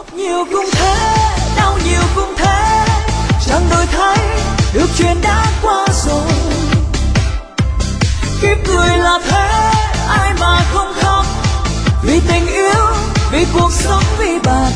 Nhiều cũng thế, đau nhiều cũng thế, chẳng đổi thay được chuyện đã qua rồi. Kiếp người là thế, ai mà không khóc vì tình yêu, vì cuộc sống, vì bạn.